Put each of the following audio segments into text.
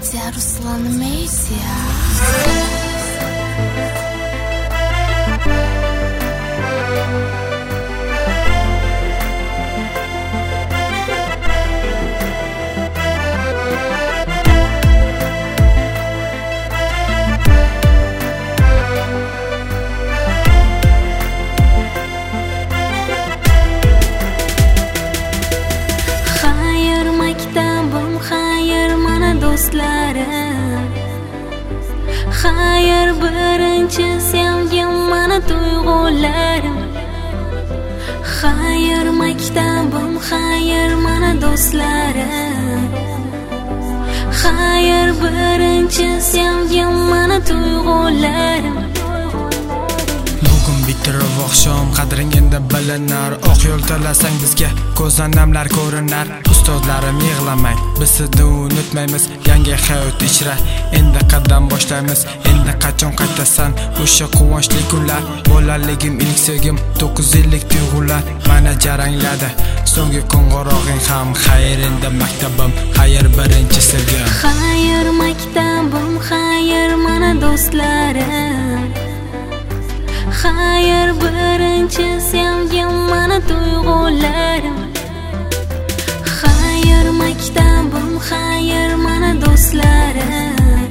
Медиа, Руслан Медиа. Do'stlarim, xayr birinchi sevgim mana tuyg'ularim. Xayr maktabim, xayr mana do'stlarim. Xayr birinchi sevgim mana tuyg'ularim. Bugun bitirib oqshom qadring endi bilinar. Oq yo'l tanlasang bizga ko'zdan namlar ko'rinar. Ustozlarim yig'lamang, biz sizni unutmaymiz. Yangi hayot ichra endi qadam boshlaymiz. Endi qachon qaytasan o'sha quvonchli kunlar? Bolaligim, ilk sevgim, 9 yillik tuyg'ular mana jarangladi. So'nggi qo'ng'irog'ing ham xayr endi maktabim, xayr birinchi sevgim. Xayr maktabim, xayr mana do'stlarim. Xayr birinchi sevgim mana tuyg'ularim. Xayr maktabim, xayr mana do'stlarim.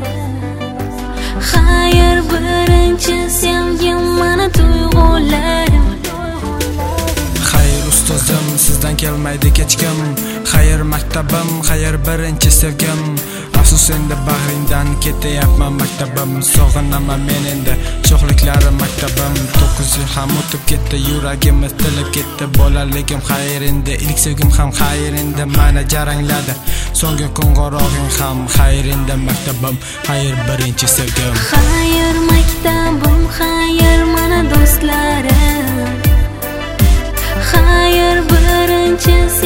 Xayr birinchi sevgim mana tuyg'ularim. Xayr ustozim, sizdan kelmaydi hech kim. Xayr maktabim, xayr birinchi sevgim. Afsus endi bag'ringdan ketyapman maktabim. Sog'inaman men endi sho'xliklarim maktabim. 9 yil ham o'tib ketdi, yuragimiz tilib ketdi. Bolaligim xayr endi, ilk sevgim ham xayr endi mana jarangladi. So'nggi qo'ng'irog'ing ham xayr endi maktabim, xayr birinchi sevgim. Xayr maktabim, xayr mana do'stlarim. Xayr birinchi